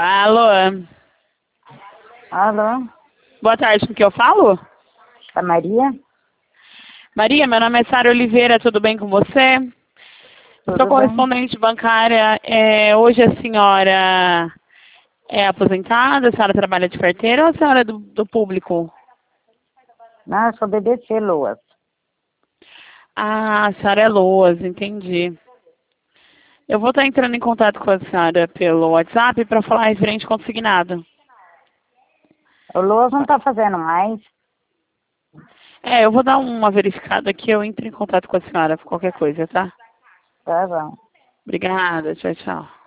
Alô? Alô? Boa tarde, com quem eu falo? A Maria? Maria, meu nome é Sara Oliveira, tudo bem com você? Eu sou Tudo bem? correspondente bancária. Hoje a senhora é aposentada, a senhora trabalha de carteira ou a senhora é do público? Não, eu sou BBC Loas. Ah, a senhora é Loas, entendi. Eu vou estar entrando em contato com a senhora pelo WhatsApp para falar referente consignado. O Loas não tá fazendo mais. Eu vou dar uma verificada aqui, eu entro em contato com a senhora por qualquer coisa, tá? Tá bom. Obrigada, tchau, tchau.